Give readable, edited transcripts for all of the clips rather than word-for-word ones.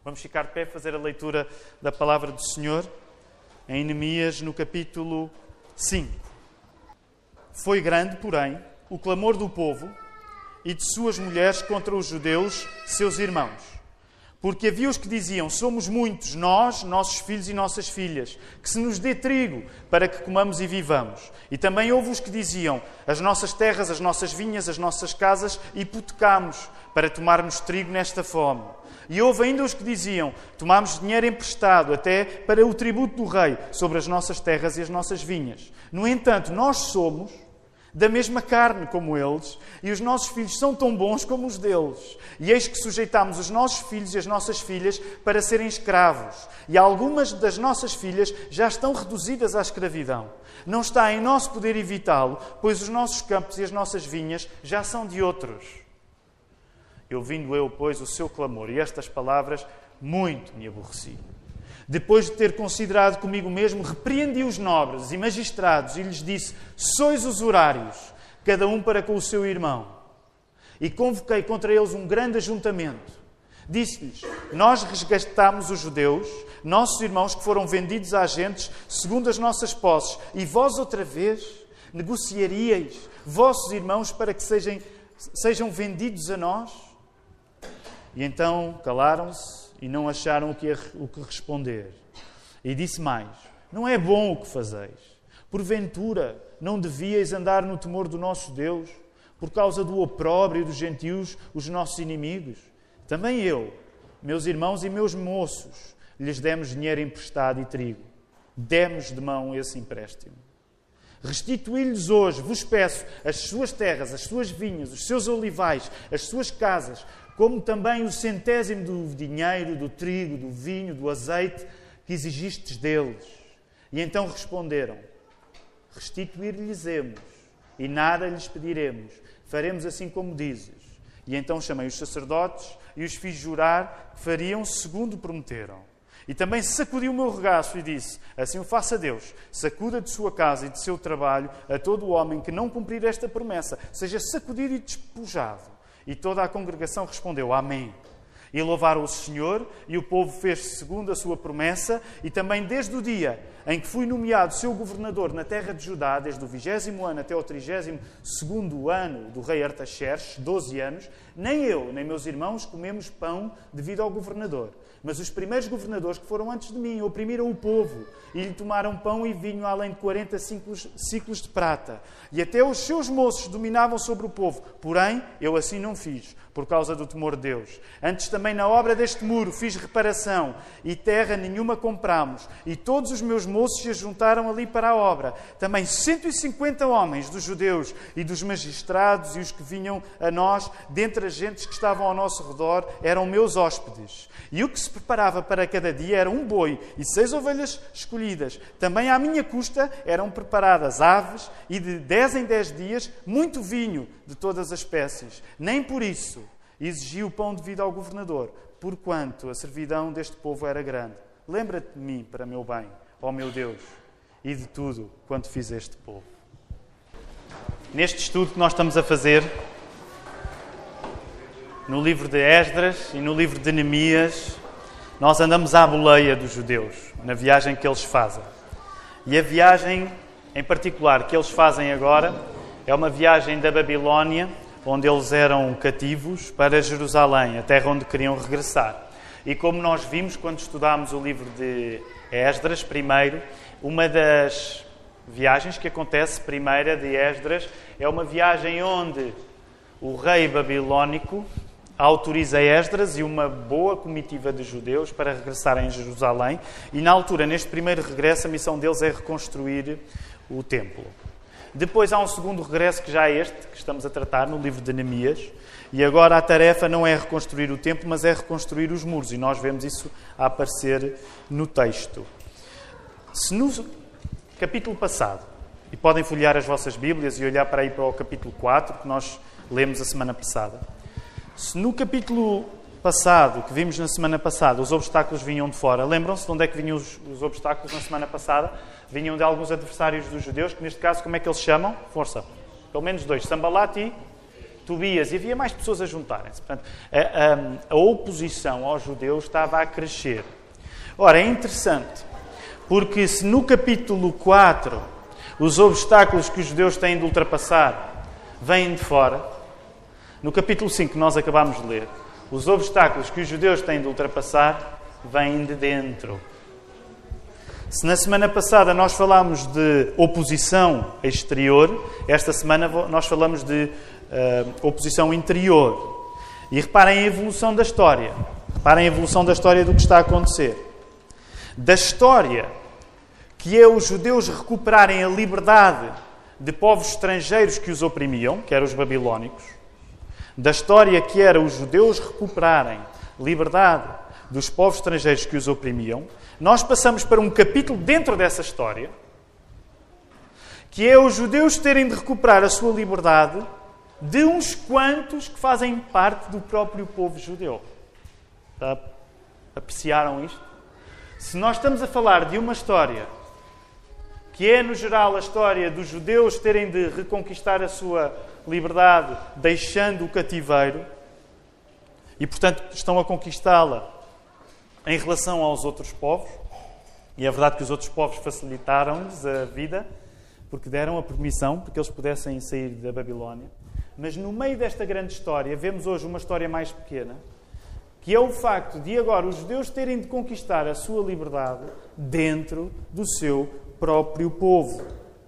Vamos ficar de pé, fazer a leitura da palavra do Senhor em Neemias, no capítulo 5. Foi grande, porém, o clamor do povo e de suas mulheres contra os judeus, seus irmãos. Porque havia os que diziam, somos muitos, nós, nossos filhos e nossas filhas, que se nos dê trigo para que comamos e vivamos. E também houve os que diziam, as nossas terras, as nossas vinhas, as nossas casas, hipotecámos para tomarmos trigo nesta fome. E houve ainda os que diziam, tomámos dinheiro emprestado até para o tributo do rei sobre as nossas terras e as nossas vinhas. No entanto, nós somos da mesma carne como eles, e os nossos filhos são tão bons como os deles. E eis que sujeitámos os nossos filhos e as nossas filhas para serem escravos. E algumas das nossas filhas já estão reduzidas à escravidão. Não está em nosso poder evitá-lo, pois os nossos campos e as nossas vinhas já são de outros. Ouvindo eu, pois, o seu clamor e estas palavras, muito me aborreci. Depois de ter considerado comigo mesmo, repreendi os nobres e magistrados e lhes disse, sois usurários, cada um para com o seu irmão. E convoquei contra eles um grande ajuntamento. Disse-lhes, nós resgatámos os judeus, nossos irmãos que foram vendidos a agentes segundo as nossas posses, e vós outra vez negociaríeis vossos irmãos para que sejam vendidos a nós? E então calaram-se e não acharam o que responder. E disse mais, não é bom o que fazeis. Porventura, não devíeis andar no temor do nosso Deus, por causa do opróbrio dos gentios, os nossos inimigos? Também eu, meus irmãos e meus moços, lhes demos dinheiro emprestado e trigo. Demos de mão esse empréstimo. Restituí-lhes hoje, vos peço, as suas terras, as suas vinhas, os seus olivais, as suas casas, como também o centésimo do dinheiro, do trigo, do vinho, do azeite que exigistes deles. E então responderam, restituir-lhes-emos e nada lhes pediremos, faremos assim como dizes. E então chamei os sacerdotes e os fiz jurar que fariam segundo prometeram. E também sacudi o meu regaço e disse, assim o faça Deus, sacuda de sua casa e de seu trabalho a todo o homem que não cumprir esta promessa, seja sacudido e despojado. E toda a congregação respondeu, amém. E louvaram o Senhor, e o povo fez segundo a sua promessa, e também desde o dia em que fui nomeado seu governador na terra de Judá, desde o 20º ano até o 32º ano do rei Artaxerxes, 12 anos, nem eu, nem meus irmãos comemos pão devido ao governador. Mas os primeiros governadores que foram antes de mim oprimiram o povo e lhe tomaram pão e vinho além de 40 ciclos de prata. E até os seus moços dominavam sobre o povo. Porém, eu assim não fiz, por causa do temor de Deus. Antes também na obra deste muro fiz reparação e terra nenhuma compramos. E todos os meus moços se juntaram ali para a obra. Também 150 homens dos judeus e dos magistrados e os que vinham a nós, dentre as gentes que estavam ao nosso redor, eram meus hóspedes. E o que se preparava para cada dia era um boi e 6 ovelhas escolhidas. Também à minha custa eram preparadas aves e de 10 em 10 dias muito vinho de todas as espécies. Nem por isso exigi o pão devido ao governador, porquanto a servidão deste povo era grande. Lembra-te de mim para meu bem, ó meu Deus, e de tudo quanto fiz este povo. Neste estudo que nós estamos a fazer, no livro de Esdras e no livro de Neemias, nós andamos à boleia dos judeus, na viagem que eles fazem. E a viagem, em particular, que eles fazem agora, é uma viagem da Babilónia, onde eles eram cativos, para Jerusalém, a terra onde queriam regressar. E como nós vimos quando estudámos o livro de Esdras, primeiro, uma das viagens que acontece, primeira de Esdras, é uma viagem onde o rei babilónico autoriza Esdras e uma boa comitiva de judeus para regressarem a Jerusalém. E na altura, neste primeiro regresso, a missão deles é reconstruir o templo. Depois há um segundo regresso, que já é este, que estamos a tratar no livro de Neemias. E agora a tarefa não é reconstruir o templo, mas é reconstruir os muros. E nós vemos isso a aparecer no texto. Se no capítulo passado, e podem folhear as vossas Bíblias e olhar para aí para o capítulo 4, que nós lemos a semana passada. Se no capítulo passado, que vimos na semana passada, os obstáculos vinham de fora, lembram-se de onde é que vinham os obstáculos na semana passada? Vinham de alguns adversários dos judeus, que neste caso, como é que eles chamam? Força. Pelo menos 2, Sambalat e Tobias, e havia mais pessoas a juntarem-se. Portanto, a oposição aos judeus estava a crescer. Ora, é interessante, porque se no capítulo 4 os obstáculos que os judeus têm de ultrapassar vêm de fora, no capítulo 5 que nós acabámos de ler, os obstáculos que os judeus têm de ultrapassar vêm de dentro. Se na semana passada nós falámos de oposição exterior, esta semana nós falamos de oposição interior. E reparem a evolução da história. Reparem a evolução da história do que está a acontecer. Da história que é os judeus recuperarem a liberdade de povos estrangeiros que os oprimiam, que eram os babilónicos, da história que era os judeus recuperarem liberdade dos povos estrangeiros que os oprimiam, nós passamos para um capítulo dentro dessa história, que é os judeus terem de recuperar a sua liberdade de uns quantos que fazem parte do próprio povo judeu. Apreciaram isto? Se nós estamos a falar de uma história que é, no geral, a história dos judeus terem de reconquistar a sua liberdade deixando o cativeiro, e, portanto, estão a conquistá-la em relação aos outros povos, e é verdade que os outros povos facilitaram-lhes a vida, porque deram a permissão para que eles pudessem sair da Babilónia. Mas no meio desta grande história, vemos hoje uma história mais pequena, que é o facto de agora os judeus terem de conquistar a sua liberdade dentro do seu próprio povo.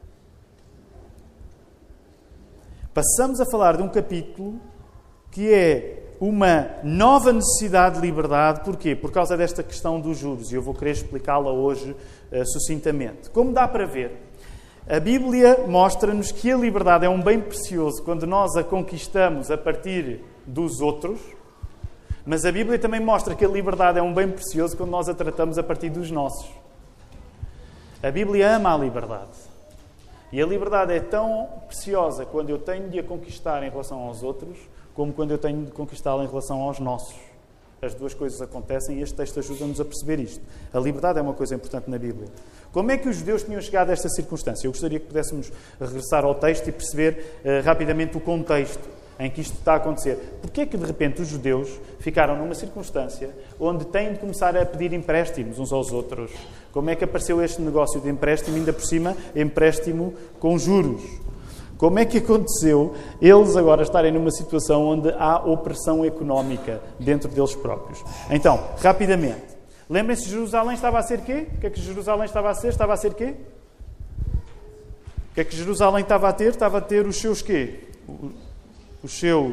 Passamos a falar de um capítulo que é uma nova necessidade de liberdade. Porquê? Por causa desta questão dos juros. E eu vou querer explicá-la hoje sucintamente. Como dá para ver, a Bíblia mostra-nos que a liberdade é um bem precioso quando nós a conquistamos a partir dos outros, mas a Bíblia também mostra que a liberdade é um bem precioso quando nós a tratamos a partir dos nossos. A Bíblia ama a liberdade. E a liberdade é tão preciosa quando eu tenho de a conquistar em relação aos outros, como quando eu tenho de conquistá-la em relação aos nossos. As duas coisas acontecem e este texto ajuda-nos a perceber isto. A liberdade é uma coisa importante na Bíblia. Como é que os judeus tinham chegado a esta circunstância? Eu gostaria que pudéssemos regressar ao texto e perceber rapidamente o contexto em que isto está a acontecer. Porquê é que, de repente, os judeus ficaram numa circunstância onde têm de começar a pedir empréstimos uns aos outros? Como é que apareceu este negócio de empréstimo, ainda por cima, empréstimo com juros? Como é que aconteceu eles agora estarem numa situação onde há opressão económica dentro deles próprios? Então, rapidamente, lembrem-se, Jerusalém estava a ser quê? O que é que Jerusalém estava a ser? Estava a ser quê? O que é que Jerusalém estava a ter? Estava a ter os seus quê? Os seus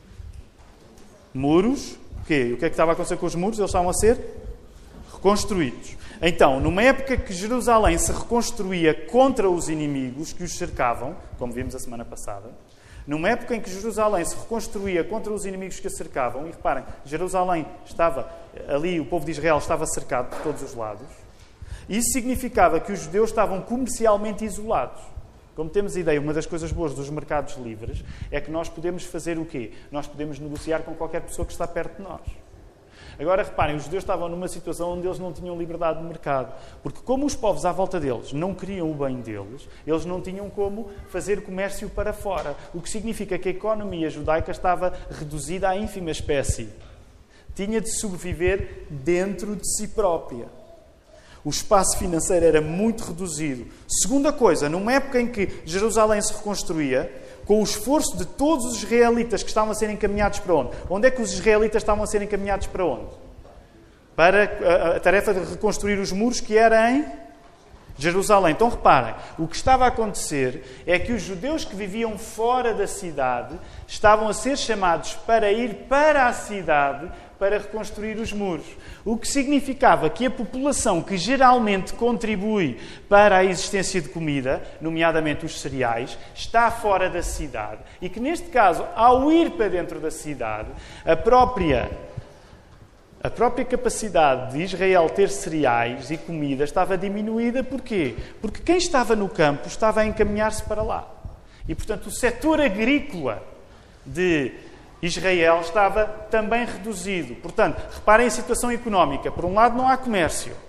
muros. O quê? O que é que estava a acontecer com os muros? Eles estavam a ser reconstruídos. Então, numa época que Jerusalém se reconstruía contra os inimigos que os cercavam, como vimos a semana passada, numa época em que Jerusalém se reconstruía contra os inimigos que a cercavam, e reparem, Jerusalém estava ali, o povo de Israel estava cercado por todos os lados, isso significava que os judeus estavam comercialmente isolados. Como temos a ideia, uma das coisas boas dos mercados livres é que nós podemos fazer o quê? Nós podemos negociar com qualquer pessoa que está perto de nós. Agora, reparem, os judeus estavam numa situação onde eles não tinham liberdade de mercado. Porque como os povos à volta deles não queriam o bem deles, eles não tinham como fazer comércio para fora. O que significa que a economia judaica estava reduzida à ínfima espécie. Tinha de sobreviver dentro de si própria. O espaço financeiro era muito reduzido. Segunda coisa, numa época em que Jerusalém se reconstruía, com o esforço de todos os israelitas que estavam a ser encaminhados para onde? Onde é que os israelitas estavam a ser encaminhados para onde? Para a tarefa de reconstruir os muros, que era em Jerusalém. Então reparem, o que estava a acontecer é que os judeus que viviam fora da cidade estavam a ser chamados para ir para a cidade para reconstruir os muros. O que significava que a população que geralmente contribui para a existência de comida, nomeadamente os cereais, está fora da cidade. E que, neste caso, ao ir para dentro da cidade, a própria capacidade de Israel ter cereais e comida estava diminuída. Porquê? Porque quem estava no campo estava a encaminhar-se para lá. E, portanto, o setor agrícola de Israel estava também reduzido. Portanto, reparem a situação económica. Por um lado, não há comércio.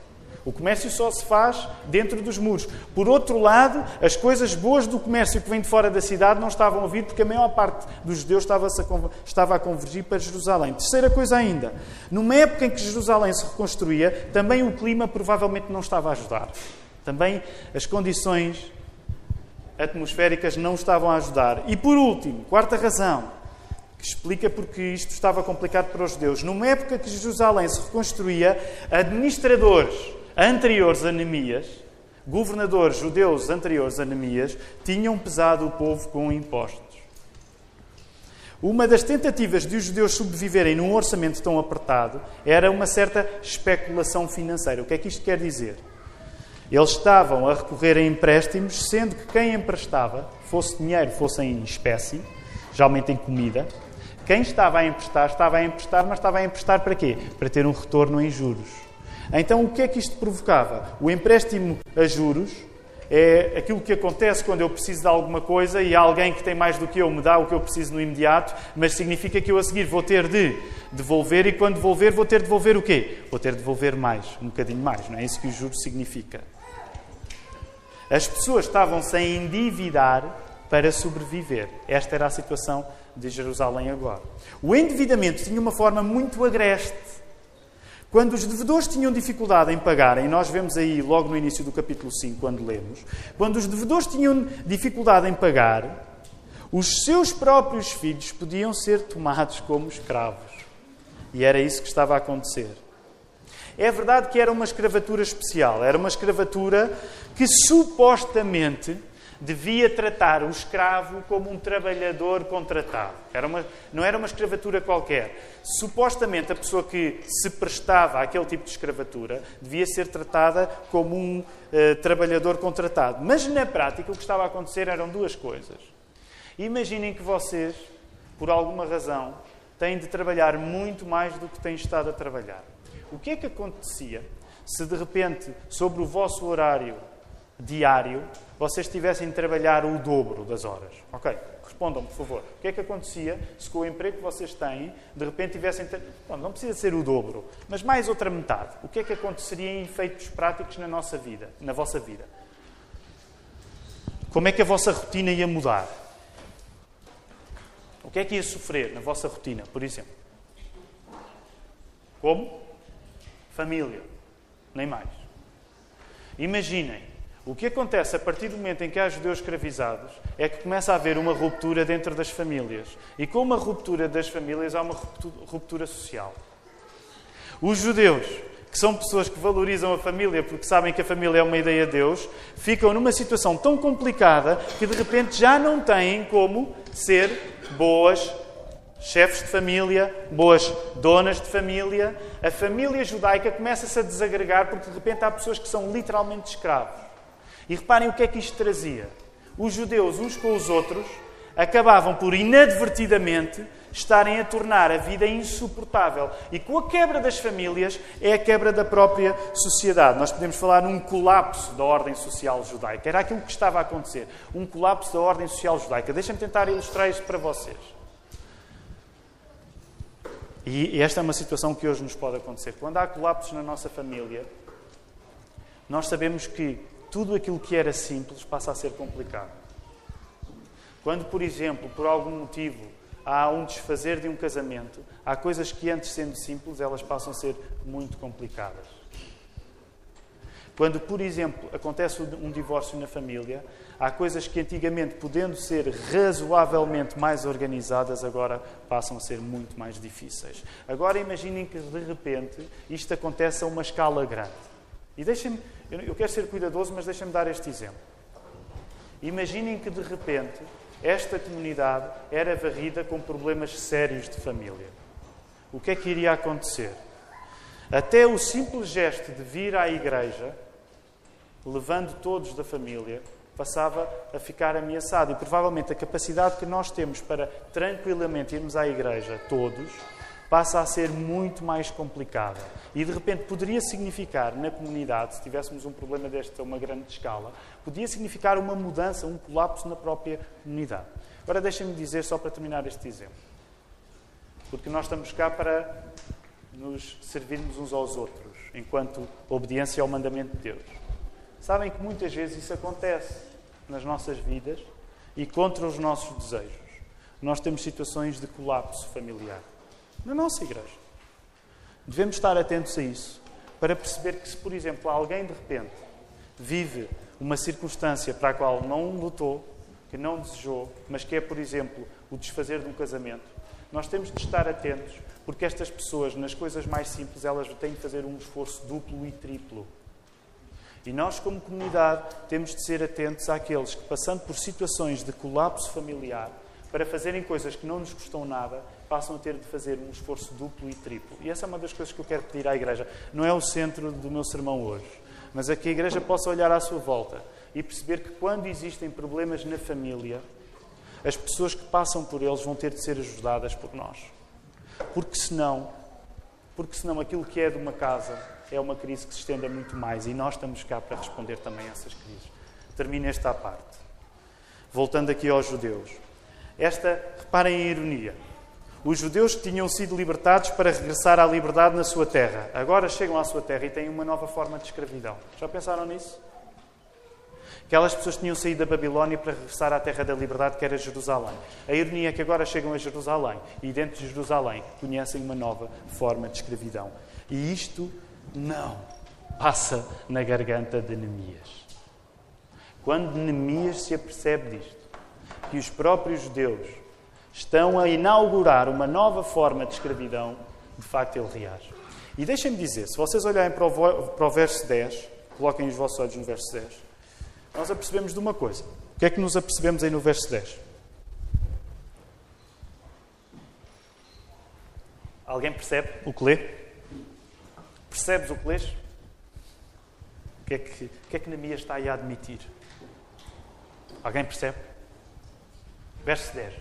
O comércio só se faz dentro dos muros. Por outro lado, as coisas boas do comércio que vem de fora da cidade não estavam a vir porque a maior parte dos judeus estava a convergir para Jerusalém. Terceira coisa ainda, numa época em que Jerusalém se reconstruía, também o clima provavelmente não estava a ajudar. Também as condições atmosféricas não estavam a ajudar. E por último, quarta razão, que explica porque isto estava complicado para os judeus. Numa época que Jerusalém se reconstruía, administradores anteriores a Neemias, governadores judeus anteriores a Neemias, tinham pesado o povo com impostos. Uma das tentativas de os judeus sobreviverem num orçamento tão apertado era uma certa especulação financeira. O que é que isto quer dizer? Eles estavam a recorrer a empréstimos, sendo que quem emprestava, fosse dinheiro, fosse em espécie, geralmente em comida, quem estava a emprestar, mas estava a emprestar para quê? Para ter um retorno em juros. Então, o que é que isto provocava? O empréstimo a juros é aquilo que acontece quando eu preciso de alguma coisa e alguém que tem mais do que eu me dá o que eu preciso no imediato, mas significa que eu a seguir vou ter de devolver e quando devolver, vou ter de devolver o quê? Vou ter de devolver mais, um bocadinho mais. Não é isso que o juros significa. As pessoas estavam-se a endividar para sobreviver. Esta era a situação de Jerusalém agora. O endividamento tinha uma forma muito agreste. Quando os devedores tinham dificuldade em pagarem, nós vemos aí logo no início do capítulo 5, quando lemos, quando os devedores tinham dificuldade em pagar, os seus próprios filhos podiam ser tomados como escravos. E era isso que estava a acontecer. É verdade que era uma escravatura especial. Era uma escravatura que supostamente devia tratar o escravo como um trabalhador contratado. Não era uma escravatura qualquer. Supostamente, a pessoa que se prestava àquele tipo de escravatura devia ser tratada como um trabalhador contratado. Mas, na prática, o que estava a acontecer eram duas coisas. Imaginem que vocês, por alguma razão, têm de trabalhar muito mais do que têm estado a trabalhar. O que é que acontecia se, de repente, sobre o vosso horário diário, vocês tivessem de trabalhar o dobro das horas? Ok, respondam, por favor. O que é que acontecia se com o emprego que vocês têm, de repente tivessem... Não precisa ser o dobro, mas mais outra metade. O que é que aconteceria em efeitos práticos na nossa vida, na vossa vida? Como é que a vossa rotina ia mudar? O que é que ia sofrer na vossa rotina, por exemplo? Como? Família. Nem mais. Imaginem, o que acontece a partir do momento em que há judeus escravizados é que começa a haver uma ruptura dentro das famílias. E com uma ruptura das famílias há uma ruptura social. Os judeus, que são pessoas que valorizam a família porque sabem que a família é uma ideia de Deus, ficam numa situação tão complicada que de repente já não têm como ser boas chefes de família, boas donas de família. A família judaica começa-se a desagregar porque de repente há pessoas que são literalmente escravos. E reparem o que é que isto trazia. Os judeus, uns com os outros, acabavam por inadvertidamente estarem a tornar a vida insuportável. E com a quebra das famílias é a quebra da própria sociedade. Nós podemos falar num colapso da ordem social judaica. Era aquilo que estava a acontecer. Um colapso da ordem social judaica. Deixem-me tentar ilustrar isto para vocês. E esta é uma situação que hoje nos pode acontecer. Quando há colapsos na nossa família, nós sabemos que tudo aquilo que era simples passa a ser complicado. Quando, por exemplo, por algum motivo, há um desfazer de um casamento, há coisas que antes sendo simples, elas passam a ser muito complicadas. Quando, por exemplo, acontece um divórcio na família, há coisas que antigamente, podendo ser razoavelmente mais organizadas, agora passam a ser muito mais difíceis. Agora imaginem que, de repente, isto acontece a uma escala grande. E deixem-me, eu quero ser cuidadoso, mas deixem-me dar este exemplo. Imaginem que, de repente, esta comunidade era varrida com problemas sérios de família. O que é que iria acontecer? Até o simples gesto de vir à igreja, levando todos da família, passava a ficar ameaçado. E provavelmente a capacidade que nós temos para tranquilamente irmos à igreja, todos, passa a ser muito mais complicada. E de repente poderia significar na comunidade, se tivéssemos um problema deste a uma grande escala, podia significar uma mudança, um colapso na própria comunidade. Agora deixem-me dizer, só para terminar este exemplo, porque nós estamos cá para nos servirmos uns aos outros, enquanto obediência ao mandamento de Deus. Sabem que muitas vezes isso acontece nas nossas vidas e contra os nossos desejos. Nós temos situações de colapso familiar na nossa igreja. Devemos estar atentos a isso, para perceber que se, por exemplo, alguém de repente vive uma circunstância para a qual não lutou, que não desejou, mas que é, por exemplo, o desfazer de um casamento, nós temos de estar atentos, porque estas pessoas, nas coisas mais simples, elas têm de fazer um esforço duplo e triplo. E nós, como comunidade, temos de ser atentos àqueles que, passando por situações de colapso familiar, para fazerem coisas que não nos custam nada, passam a ter de fazer um esforço duplo e triplo. E essa é uma das coisas que eu quero pedir à Igreja. Não é o centro do meu sermão hoje, mas é que a Igreja possa olhar à sua volta e perceber que quando existem problemas na família, as pessoas que passam por eles vão ter de ser ajudadas por nós. Porque senão aquilo que é de uma casa é uma crise que se estende a muito mais e nós estamos cá para responder também a essas crises. Termino esta parte. Voltando aqui aos judeus. Reparem a ironia. Os judeus que tinham sido libertados para regressar à liberdade na sua terra, agora chegam à sua terra e têm uma nova forma de escravidão. Já pensaram nisso? Aquelas pessoas tinham saído da Babilónia para regressar à terra da liberdade, que era Jerusalém. A ironia é que agora chegam a Jerusalém e dentro de Jerusalém conhecem uma nova forma de escravidão. E isto não passa na garganta de Neemias. Quando Neemias se apercebe disto, que os próprios judeus estão a inaugurar uma nova forma de escravidão, de facto ele reage. E deixem-me dizer, se vocês olharem para o verso 10, coloquem os vossos olhos no verso 10, nós apercebemos de uma coisa. O que é que nos apercebemos aí no verso 10? Alguém percebe o que lê? Percebes o que lês? O que é que Neemias está aí a admitir? Alguém percebe? Verso 10.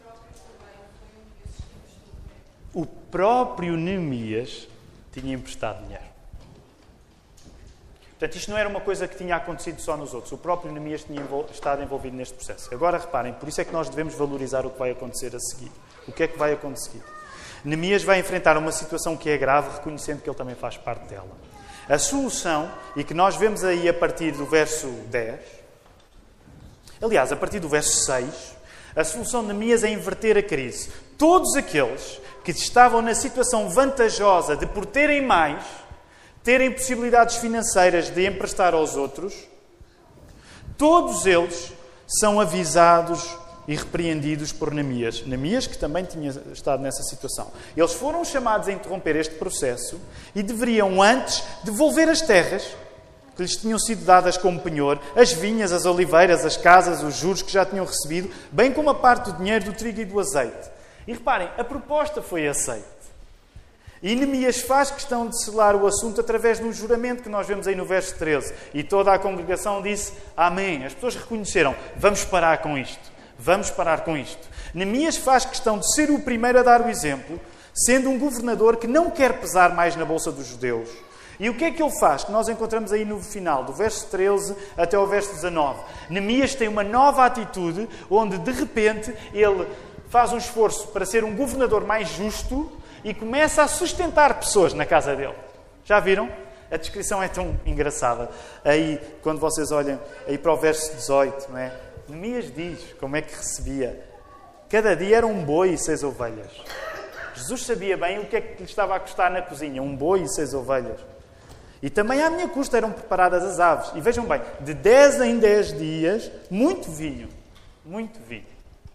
O próprio Neemias tinha emprestado dinheiro. Portanto, isto não era uma coisa que tinha acontecido só nos outros. O próprio Neemias tinha estado envolvido neste processo. Agora, reparem, por isso é que nós devemos valorizar o que vai acontecer a seguir. O que é que vai acontecer? Neemias vai enfrentar uma situação que é grave, reconhecendo que ele também faz parte dela. A solução, e que nós vemos aí a partir do verso 10, aliás, a partir do verso 6, a solução de Neemias é inverter a crise. Todos aqueles que estavam na situação vantajosa de, por terem mais, terem possibilidades financeiras de emprestar aos outros, todos eles são avisados e repreendidos por Neemias. Neemias, que também tinha estado nessa situação. Eles foram chamados a interromper este processo e deveriam antes devolver as terras que lhes tinham sido dadas como penhor, as vinhas, as oliveiras, as casas, os juros que já tinham recebido, bem como a parte do dinheiro, do trigo e do azeite. E reparem, a proposta foi aceita. E Neemias faz questão de selar o assunto através de um juramento que nós vemos aí no verso 13. E toda a congregação disse amém. As pessoas reconheceram, vamos parar com isto. Vamos parar com isto. Neemias faz questão de ser o primeiro a dar o exemplo, sendo um governador que não quer pesar mais na bolsa dos judeus. E o que é que ele faz? Que nós encontramos aí no final, do verso 13 até ao verso 19. Neemias tem uma nova atitude, onde de repente ele faz um esforço para ser um governador mais justo e começa a sustentar pessoas na casa dele. Já viram? A descrição é tão engraçada. Aí, quando vocês olham aí para o verso 18, não é? Neemias diz como é que recebia. Cada dia era um boi e 6 ovelhas. Jesus sabia bem o que é que lhe estava a custar na cozinha. Um boi e 6 ovelhas. E também à minha custa eram preparadas as aves. E vejam bem, de 10 em 10 dias, muito vinho. Muito vinho.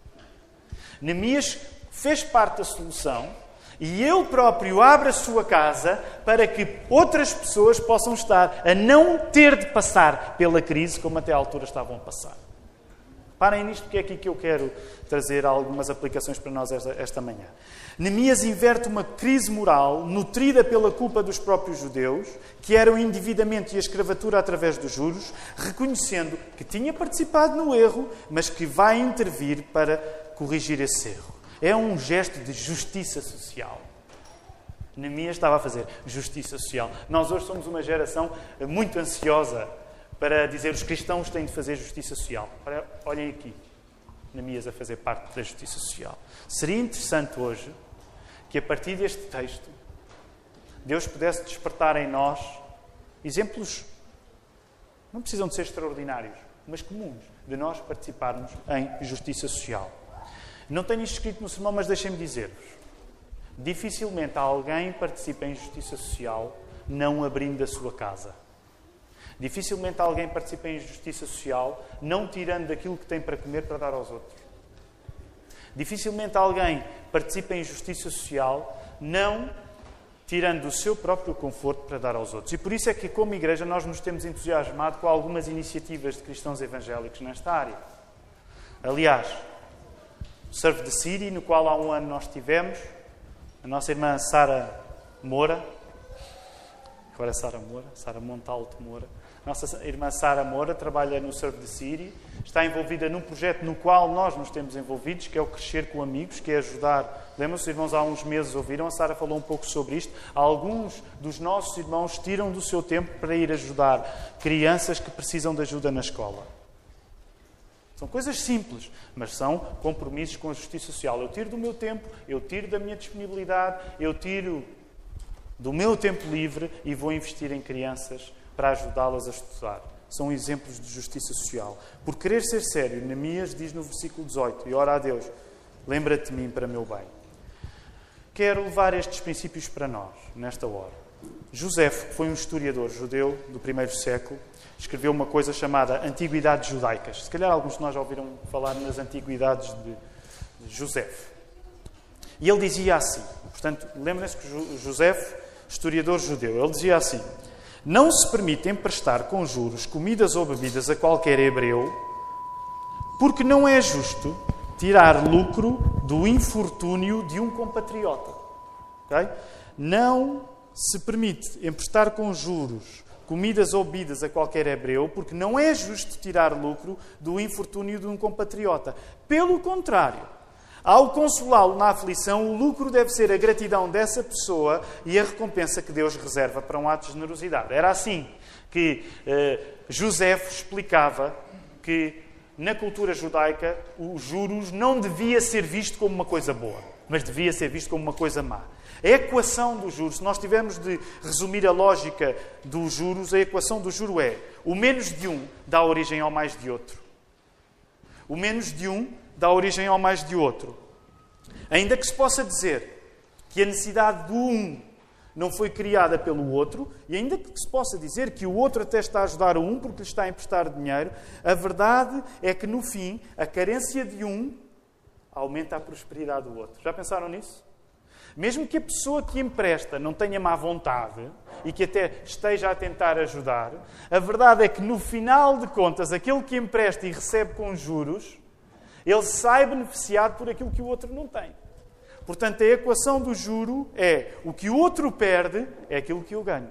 Neemias fez parte da solução e ele próprio abre a sua casa para que outras pessoas possam estar a não ter de passar pela crise como até à altura estavam a passar. Parem nisto, porque é aqui que eu quero trazer algumas aplicações para nós esta manhã. Neemias inverte uma crise moral nutrida pela culpa dos próprios judeus, que era o endividamento e a escravatura através dos juros, reconhecendo que tinha participado no erro, mas que vai intervir para corrigir esse erro. É um gesto de justiça social. Neemias estava a fazer justiça social. Nós hoje somos uma geração muito ansiosa para dizer que os cristãos têm de fazer justiça social. Olhem aqui, Neemias a fazer parte da justiça social. Seria interessante hoje que, a partir deste texto, Deus pudesse despertar em nós exemplos, não precisam de ser extraordinários, mas comuns, de nós participarmos em justiça social. Não tenho isto escrito no sermão, mas deixem-me dizer-vos. Dificilmente alguém participa em justiça social não abrindo a sua casa. Dificilmente alguém participa em justiça social não tirando daquilo que tem para comer para dar aos outros. Dificilmente alguém participa em justiça social não tirando do seu próprio conforto para dar aos outros. E por isso é que, como igreja, nós nos temos entusiasmado com algumas iniciativas de cristãos evangélicos nesta área. Aliás, o Serve the City, no qual há um ano nós tivemos, a nossa irmã Sara Moura, agora é Sara Montalto Moura, a nossa irmã Sara Moura trabalha no Serve the City, está envolvida num projeto no qual nós nos temos envolvidos, que é o Crescer com Amigos, que é ajudar. Lembram-se, os irmãos há uns meses ouviram, a Sara falou um pouco sobre isto. Alguns dos nossos irmãos tiram do seu tempo para ir ajudar crianças que precisam de ajuda na escola. São coisas simples, mas são compromissos com a justiça social. Eu tiro do meu tempo, eu tiro da minha disponibilidade, eu tiro do meu tempo livre e vou investir em crianças para ajudá-las a estudar. São exemplos de justiça social. Por querer ser sério, Neemias diz no versículo 18, e ora a Deus, lembra-te de mim para meu bem. Quero levar estes princípios para nós, nesta hora. José, que foi um historiador judeu do primeiro século, escreveu uma coisa chamada Antiguidades Judaicas. Se calhar alguns de nós já ouviram falar nas Antiguidades de José. E ele dizia assim, portanto, lembrem-se que José, historiador judeu, ele dizia assim: não se permite emprestar com juros comidas ou bebidas a qualquer hebreu, porque não é justo tirar lucro do infortúnio de um compatriota. Okay? Não se permite emprestar com juros comidas ou bebidas a qualquer hebreu, porque não é justo tirar lucro do infortúnio de um compatriota. Pelo contrário, ao consolá-lo na aflição, o lucro deve ser a gratidão dessa pessoa e a recompensa que Deus reserva para um ato de generosidade. Era assim que José explicava que na cultura judaica os juros não devia ser visto como uma coisa boa, mas devia ser visto como uma coisa má. A equação dos juros, se nós tivermos de resumir a lógica dos juros, a equação do juro é: o menos de um dá origem ao mais de outro. O menos de um dá origem ao mais de outro. Ainda que se possa dizer que a necessidade do um não foi criada pelo outro, e ainda que se possa dizer que o outro até está a ajudar o um porque lhe está a emprestar dinheiro, a verdade é que, no fim, a carência de um aumenta a prosperidade do outro. Já pensaram nisso? Mesmo que a pessoa que empresta não tenha má vontade e que até esteja a tentar ajudar, a verdade é que, no final de contas, aquele que empresta e recebe com juros, ele sai beneficiado por aquilo que o outro não tem. Portanto, a equação do juro é: o que o outro perde é aquilo que eu ganho.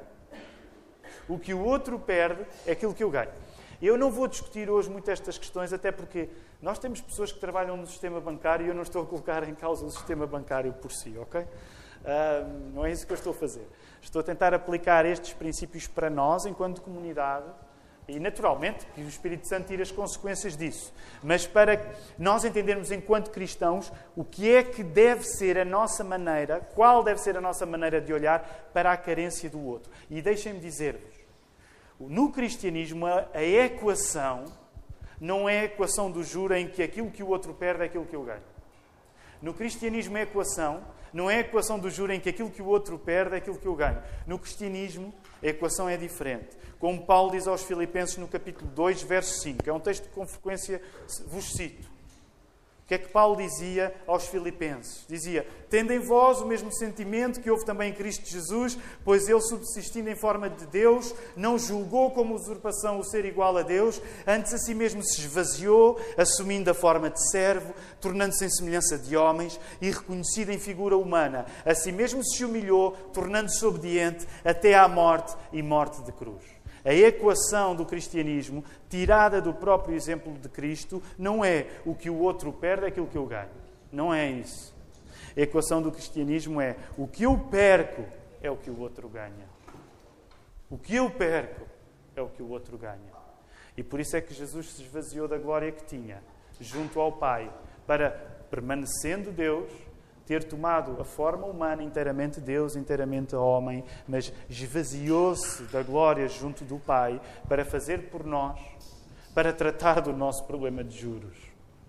O que o outro perde é aquilo que eu ganho. Eu não vou discutir hoje muito estas questões, até porque nós temos pessoas que trabalham no sistema bancário e eu não estou a colocar em causa o sistema bancário por si, ok? Não é isso que eu estou a fazer. Estou a tentar aplicar estes princípios para nós, enquanto comunidade, e naturalmente que o Espírito Santo tire as consequências disso. Mas para nós entendermos enquanto cristãos o que é que deve ser a nossa maneira, qual deve ser a nossa maneira de olhar para a carência do outro. E deixem-me dizer-vos, no cristianismo a equação não é a equação do juro em que aquilo que o outro perde é aquilo que eu ganho. No cristianismo a equação não é a equação do juro em que aquilo que o outro perde é aquilo que eu ganho. No cristianismo a equação é diferente. Como Paulo diz aos Filipenses no capítulo 2, verso 5. É um texto que com frequência vos cito. O que é que Paulo dizia aos Filipenses? Dizia: tendo em vós o mesmo sentimento que houve também em Cristo Jesus, pois ele, subsistindo em forma de Deus, não julgou como usurpação o ser igual a Deus, antes a si mesmo se esvaziou, assumindo a forma de servo, tornando-se em semelhança de homens e reconhecido em figura humana. A si mesmo se humilhou, tornando-se obediente até à morte e morte de cruz. A equação do cristianismo, tirada do próprio exemplo de Cristo, não é o que o outro perde é aquilo que eu ganho. Não é isso. A equação do cristianismo é: o que eu perco é o que o outro ganha. O que eu perco é o que o outro ganha. E por isso é que Jesus se esvaziou da glória que tinha junto ao Pai, para, permanecendo Deus, ter tomado a forma humana, inteiramente Deus, inteiramente homem, mas esvaziou-se da glória junto do Pai para fazer por nós, para tratar do nosso problema de juros.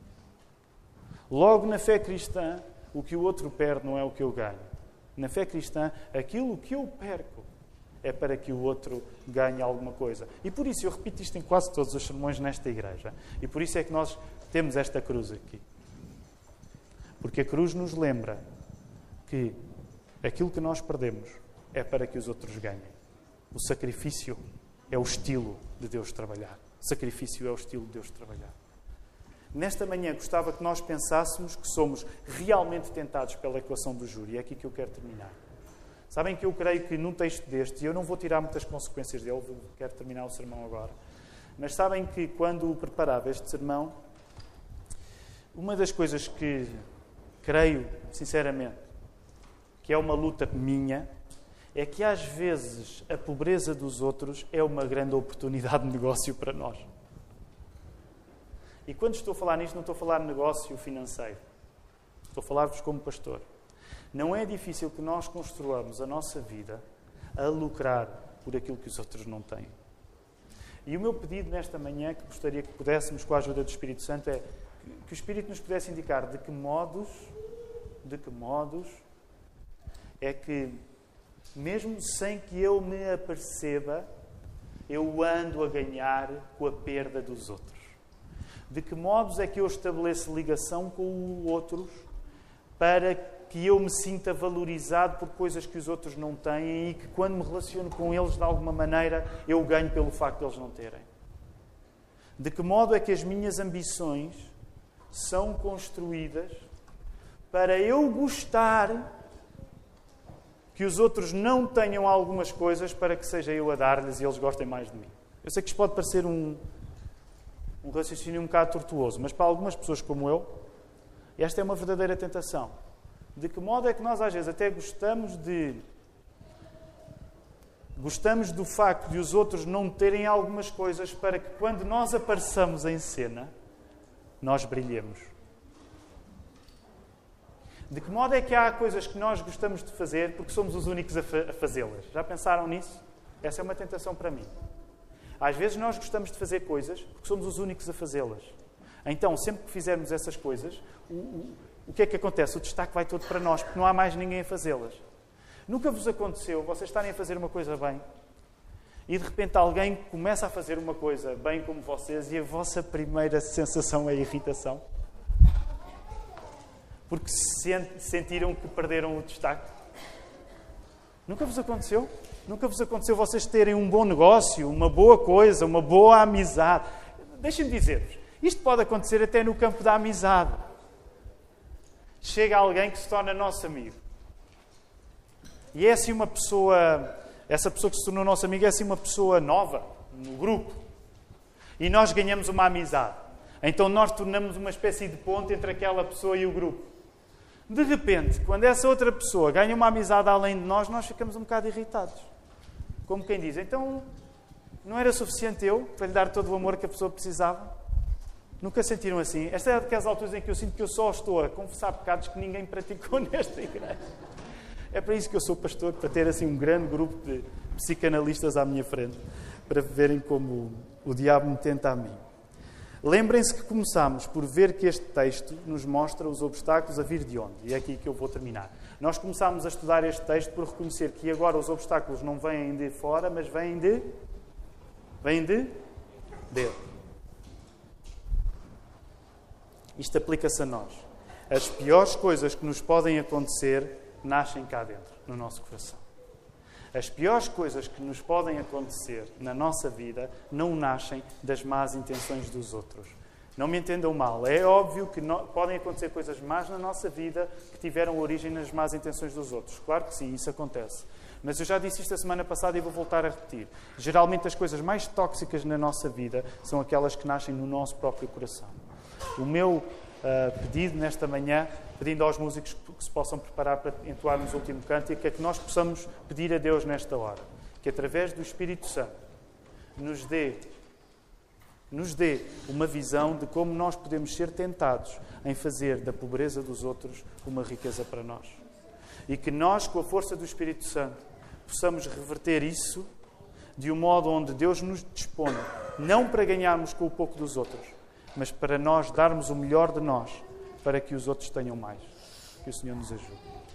Logo, na fé cristã, o que o outro perde não é o que eu ganho. Na fé cristã, aquilo que eu perco é para que o outro ganhe alguma coisa. E por isso, eu repito isto em quase todos os sermões nesta igreja. E por isso é que nós temos esta cruz aqui. Porque a cruz nos lembra que aquilo que nós perdemos é para que os outros ganhem. O sacrifício é o estilo de Deus trabalhar. O sacrifício é o estilo de Deus trabalhar. Nesta manhã gostava que nós pensássemos que somos realmente tentados pela equação do juro. E é aqui que eu quero terminar. Sabem que eu creio que num texto deste, e eu não vou tirar muitas consequências dele, quero terminar o sermão agora, mas sabem que quando preparava este sermão, uma das coisas que creio, sinceramente, que é uma luta minha, é que às vezes a pobreza dos outros é uma grande oportunidade de negócio para nós. E quando estou a falar nisto, não estou a falar de negócio financeiro. Estou a falar-vos como pastor. Não é difícil que nós construamos a nossa vida a lucrar por aquilo que os outros não têm. E o meu pedido nesta manhã, que gostaria que pudéssemos, com a ajuda do Espírito Santo, é que o Espírito nos pudesse indicar de que modos é que, mesmo sem que eu me aperceba, eu ando a ganhar com a perda dos outros. De que modos é que eu estabeleço ligação com outros para que eu me sinta valorizado por coisas que os outros não têm e que, quando me relaciono com eles, de alguma maneira, eu ganho pelo facto de eles não terem. De que modo é que as minhas ambições são construídas para eu gostar que os outros não tenham algumas coisas para que seja eu a dar-lhes e eles gostem mais de mim. Eu sei que isto pode parecer um raciocínio um bocado tortuoso, mas para algumas pessoas como eu, esta é uma verdadeira tentação. De que modo é que nós às vezes até gostamos do facto de os outros não terem algumas coisas para que quando nós apareçamos em cena, nós brilhemos. De que modo é que há coisas que nós gostamos de fazer porque somos os únicos a fazê-las? Já pensaram nisso? Essa é uma tentação para mim. Às vezes nós gostamos de fazer coisas porque somos os únicos a fazê-las. Então, sempre que fizermos essas coisas, o que é que acontece? O destaque vai todo para nós, porque não há mais ninguém a fazê-las. Nunca vos aconteceu vocês estarem a fazer uma coisa bem e de repente alguém começa a fazer uma coisa bem como vocês e a vossa primeira sensação é irritação? Porque sentiram que perderam o destaque? Nunca vos aconteceu? Nunca vos aconteceu vocês terem um bom negócio, uma boa coisa, uma boa amizade? Deixem-me dizer-vos, isto pode acontecer até no campo da amizade. Chega alguém que se torna nosso amigo. E é assim uma pessoa, essa pessoa que se tornou nosso amigo é assim uma pessoa nova, no grupo. E nós ganhamos uma amizade. Então nós tornamos uma espécie de ponte entre aquela pessoa e o grupo. De repente, quando essa outra pessoa ganha uma amizade além de nós, nós ficamos um bocado irritados. Como quem diz, então não era suficiente eu para lhe dar todo o amor que a pessoa precisava? Nunca sentiram assim? Esta é daquelas alturas em que eu sinto que eu só estou a confessar pecados que ninguém praticou nesta igreja. É para isso que eu sou pastor, para ter assim um grande grupo de psicanalistas à minha frente, para verem como o diabo me tenta a mim. Lembrem-se que começámos por ver que este texto nos mostra os obstáculos a vir de onde? E é aqui que eu vou terminar. Nós começámos a estudar este texto por reconhecer que agora os obstáculos não vêm de fora, mas vêm de dentro. Isto aplica-se a nós. As piores coisas que nos podem acontecer nascem cá dentro, no nosso coração. As piores coisas que nos podem acontecer na nossa vida não nascem das más intenções dos outros. Não me entendam mal. É óbvio que podem acontecer coisas más na nossa vida que tiveram origem nas más intenções dos outros. Claro que sim, isso acontece. Mas eu já disse isto a semana passada e vou voltar a repetir. Geralmente as coisas mais tóxicas na nossa vida são aquelas que nascem no nosso próprio coração. O meu pedido nesta manhã, pedindo aos músicos que se possam preparar para entoarmos o último cântico, é que nós possamos pedir a Deus nesta hora, que através do Espírito Santo nos dê nos dê uma visão de como nós podemos ser tentados em fazer da pobreza dos outros uma riqueza para nós. E que nós, com a força do Espírito Santo, possamos reverter isso de um modo onde Deus nos disponha, não para ganharmos com o pouco dos outros, mas para nós darmos o melhor de nós, para que os outros tenham mais. Que o Senhor nos ajude.